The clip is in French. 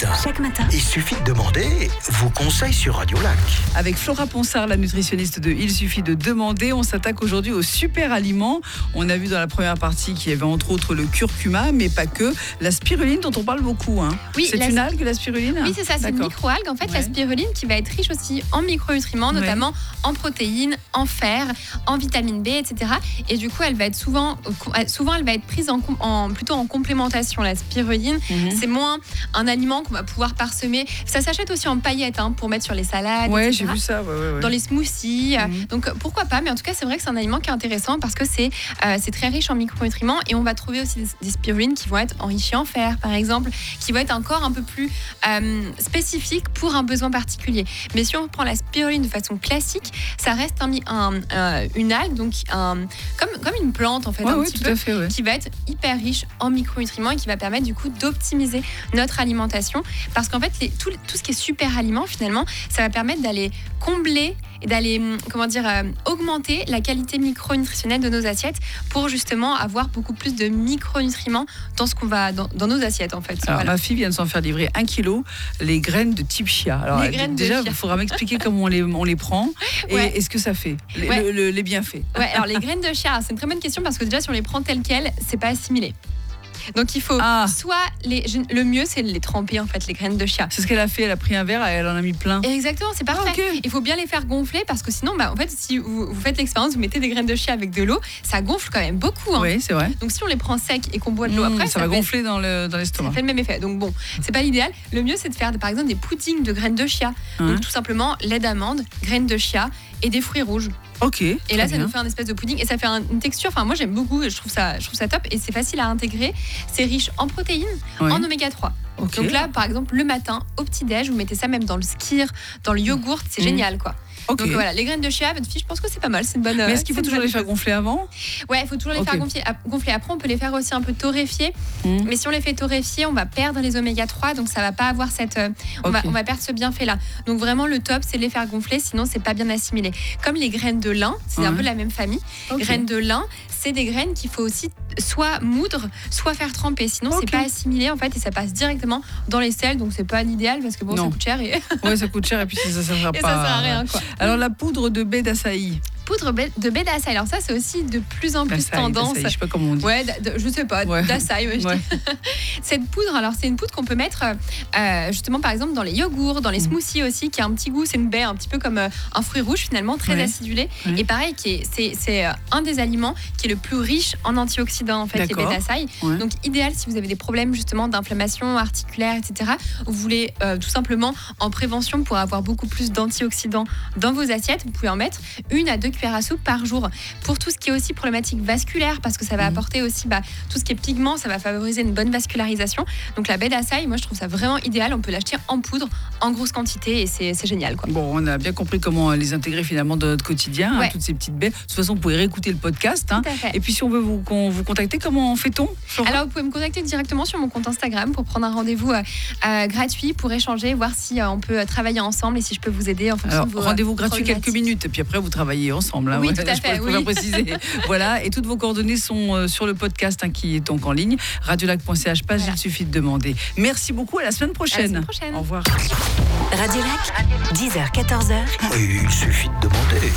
Chaque matin. Il suffit de demander vos conseils sur Radio Lac. Avec Flora Ponsard, la nutritionniste de Il suffit de demander, on s'attaque aujourd'hui aux super aliments. On a vu dans la première partie qu'il y avait entre autres le curcuma, mais pas que. La spiruline dont on parle beaucoup. Oui, c'est une algue, la spiruline ? Oui, c'est ça, c'est une micro-algue. En fait, la spiruline qui va être riche aussi en micronutriments, notamment en protéines, en fer, en vitamine B, etc. Et du coup, elle va être souvent elle va être prise plutôt en complémentation. La spiruline, c'est moins un aliment qu'on va pouvoir parsemer. Ça s'achète aussi en paillettes pour mettre sur les salades, etc. J'ai vu ça. Dans les smoothies. Donc, pourquoi pas ? Mais en tout cas, c'est vrai que c'est un aliment qui est intéressant parce que c'est très riche en micronutriments et on va trouver aussi des spirulines qui vont être enrichies en fer, par exemple, qui vont être encore un peu plus spécifiques pour un besoin particulier. Mais si on prend la spiruline de façon classique, ça reste une algue, donc comme une plante en fait, qui va être hyper riche en micronutriments et qui va permettre du coup d'optimiser notre alimentation. Parce qu'en fait, tout ce qui est super aliment, finalement, ça va permettre d'aller combler et d'aller augmenter la qualité micronutritionnelle de nos assiettes pour justement avoir beaucoup plus de micronutriments dans ce qu'on va dans nos assiettes en fait. Alors, ma fille vient de s'en faire livrer 1 kilo les graines de type chia. Alors déjà, il faudra m'expliquer comment on les prend et ce que ça fait, les bienfaits. Alors les graines de chia, c'est une très bonne question parce que déjà si on les prend telles quelles, c'est pas assimilé. Donc il faut le mieux c'est de les tremper en fait, les graines de chia. C'est ce qu'elle a fait, elle a pris un verre et elle en a mis plein. Exactement, c'est parfait. Il faut bien les faire gonfler parce que sinon en fait si vous faites l'expérience, vous mettez des graines de chia avec de l'eau, ça gonfle quand même beaucoup. Oui, c'est vrai. Donc si on les prend secs et qu'on boit de l'eau après, ça va gonfler dans l'estomac. Ça fait le même effet. Donc bon, c'est pas l'idéal. Le mieux c'est de faire par exemple des puddings de graines de chia. Donc tout simplement lait d'amande, graines de chia et des fruits rouges. Et là, ça nous fait un espèce de pudding et ça fait une texture. Enfin, moi, j'aime beaucoup. Je trouve ça top et c'est facile à intégrer. C'est riche en protéines, en oméga 3. Donc là, par exemple, le matin, au petit-déj, vous mettez ça même dans le skyr, dans le yogourt. C'est génial, quoi. Donc voilà, les graines de chia, votre fille, je pense que c'est pas mal. C'est une bonne. Mais est-ce qu'il faut toujours les faire gonfler avant ? Ouais, il faut toujours les faire gonfler. Après, on peut les faire aussi un peu torréfier. Mais si on les fait torréfier, on va perdre les oméga 3, donc ça va pas avoir cette. On va perdre ce bienfait-là. Donc vraiment, le top, c'est de les faire gonfler, sinon c'est pas bien assimilé. Comme les graines de lin, c'est un peu la même famille. Graines de lin, c'est des graines qu'il faut aussi soit moudre, soit faire tremper. Sinon, c'est pas assimilé en fait et ça passe directement dans les selles. Donc c'est pas l'idéal parce que ça coûte cher. Ça coûte cher et puis ça sert pas. Ça sert à rien quoi. Alors la poudre de baie d'açaï. Poudre de baie d'açaï. Alors ça, c'est aussi de plus en plus tendance. Je sais pas comment on dit. Je sais pas. D'açaï. Cette poudre, alors c'est une poudre qu'on peut mettre justement par exemple dans les yogourts, dans les smoothies aussi, qui a un petit goût. C'est une baie un petit peu comme un fruit rouge finalement, très acidulé. Et pareil, c'est un des aliments qui est le plus riche en antioxydants en fait, les baies d'açaï. Donc idéal si vous avez des problèmes justement d'inflammation articulaire, etc. Vous voulez tout simplement en prévention pour avoir beaucoup plus d'antioxydants dans vos assiettes, vous pouvez en mettre 1 à 2 cuillères à soupe par jour. Pour tout ce qui est aussi problématique vasculaire, parce que ça va apporter aussi tout ce qui est pigment, ça va favoriser une bonne vascularisation. Donc la baie d'açaï, moi je trouve ça vraiment idéal. On peut l'acheter en poudre, en grosse quantité et c'est génial quoi. Bon, on a bien compris comment les intégrer finalement dans notre quotidien, toutes ces petites baies. De toute façon, vous pouvez réécouter le podcast. Et puis si on veut vous contacter, comment fait-on ? Alors vous pouvez me contacter directement sur mon compte Instagram pour prendre un rendez-vous gratuit pour échanger, voir si on peut travailler ensemble et si je peux vous aider en fonction de vos rendez-vous gratuit quelques minutes et puis après vous travaillez ensemble. Oui, tout à fait. Je peux préciser. Voilà, et toutes vos coordonnées sont sur le podcast qui est donc en ligne, radiolac.ch, page Il suffit de demander. Merci beaucoup, à la semaine prochaine. Au revoir. Radio Lac, 10h-14h. Il suffit de demander.